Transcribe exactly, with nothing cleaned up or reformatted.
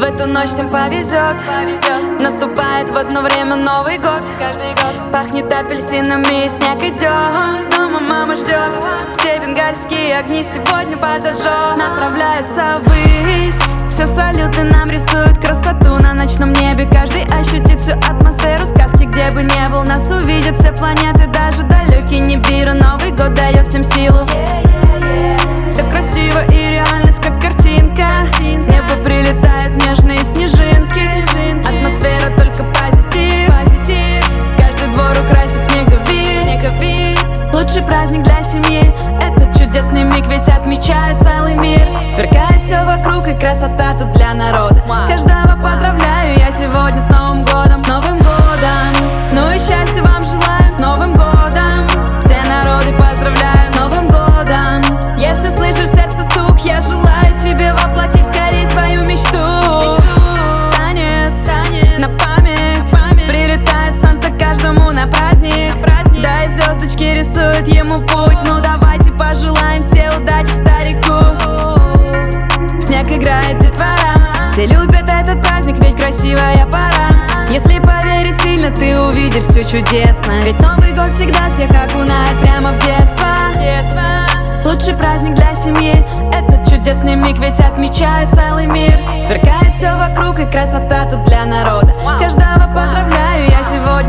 эту ночь всем повезет. Наступает в одно время Новый год. Пахнет апельсинами и снег идет. Дома мама ждет. Все бенгальские огни сегодня подожжет. Направляются ввысь. Все салюты нам рисуют красоту на ночном небе. Каждый ощутит всю атмосферу сказки. Где бы не был, нас увидят все планеты, даже далекий Нибиру. Новый год дает всем силу. Все красиво и реальность как картинка. С неба прилетают нежные снежинки. Атмосфера только позитив. Каждый двор украсит снеговик. Лучший праздник для семьи. Это чудесный миг, ведь отмечает целый мир. Сверкает все вокруг, и красота тут для народа. Каждого поздравляю я сегодня с Новым годом. С Новым годом. Ну и счастья вам желаю. С Новым годом. Все народы поздравляю. С Новым годом. Если слышишь сердце стук, я желаю тебе воплотить скорее свою мечту. Танец, танец на память, память. Прилетает Санта каждому на праздник, праздник. Да и звездочки рисуют ему путь. Ну давайте пожелаем все удачи старику. В снег играет детвора. Все любят этот праздник, ведь красивая пора. Если поверить сильно, ты увидишь все чудесно. Ведь Новый год всегда всех окунает прямо в детство. Лучший праздник для семьи. Это чудесный миг, ведь отмечает целый мир. Сверкает все вокруг, и красота тут для народа. Каждого поздравляю я сегодня